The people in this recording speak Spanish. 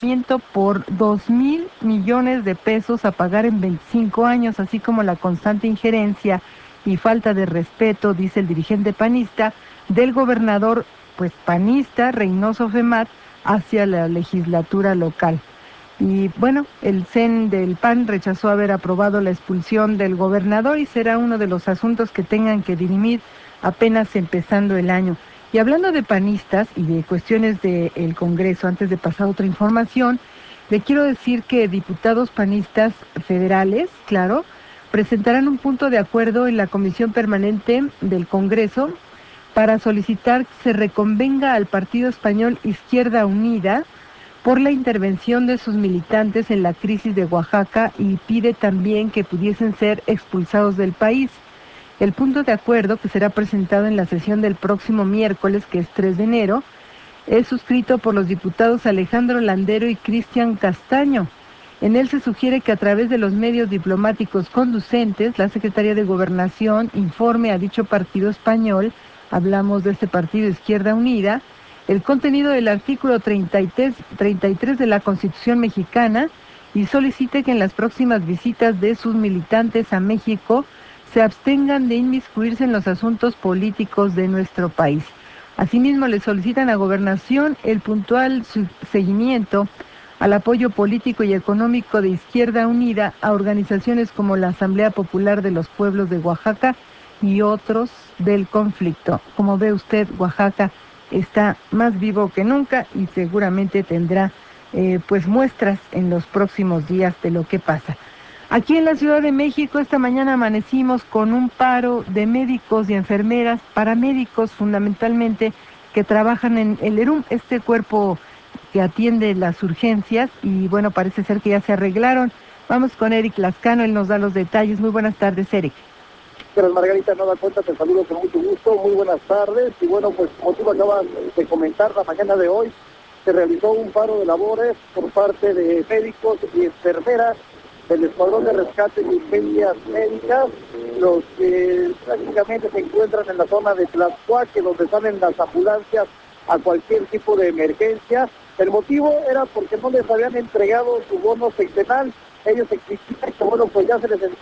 por 2.000 millones de pesos a pagar en 25 años, así como la constante injerencia y falta de respeto, dice el dirigente panista, del gobernador, pues panista, Reynoso Femat, hacia la legislatura local. Y bueno, el CEN del PAN rechazó haber aprobado la expulsión del gobernador y será uno de los asuntos que tengan que dirimir apenas empezando el año. Y hablando de panistas y de cuestiones del Congreso, antes de pasar a otra información, le quiero decir que diputados panistas federales, claro, presentarán un punto de acuerdo en la Comisión Permanente del Congreso para solicitar que se reconvenga al partido español Izquierda Unida por la intervención de sus militantes en la crisis de Oaxaca y pide también que pudiesen ser expulsados del país. El punto de acuerdo, que será presentado en la sesión del próximo miércoles, que es 3 de enero, es suscrito por los diputados Alejandro Landero y Cristian Castaño. En él se sugiere que a través de los medios diplomáticos conducentes, la Secretaría de Gobernación informe a dicho partido español, hablamos de este partido Izquierda Unida, el contenido del artículo 33 de la Constitución mexicana y solicite que en las próximas visitas de sus militantes a México se abstengan de inmiscuirse en los asuntos políticos de nuestro país. Asimismo, le solicitan a Gobernación el puntual seguimiento al apoyo político y económico de Izquierda Unida a organizaciones como la Asamblea Popular de los Pueblos de Oaxaca y otros del conflicto. Como ve usted, Oaxaca está más vivo que nunca y seguramente tendrá pues muestras en los próximos días de lo que pasa. Aquí en la Ciudad de México esta mañana amanecimos con un paro de médicos y enfermeras, paramédicos fundamentalmente, que trabajan en el ERUM, este cuerpo que atiende las urgencias, y bueno, parece ser que ya se arreglaron. Vamos con Eric Lascano, él nos da los detalles. Muy buenas tardes, Eric. Pero Margarita, no da cuenta, te saludo con mucho gusto, muy buenas tardes, y bueno, pues como tú acabas de comentar, la mañana de hoy se realizó un paro de labores por parte de médicos y enfermeras del Escuadrón de Rescate y Urgencias Médicas, los que prácticamente se encuentran en la zona de Tlaxcuaque, donde salen las ambulancias a cualquier tipo de emergencia. El motivo era porque no les habían entregado su bono sexenal. Ellos exigían que, bueno, pues ya se les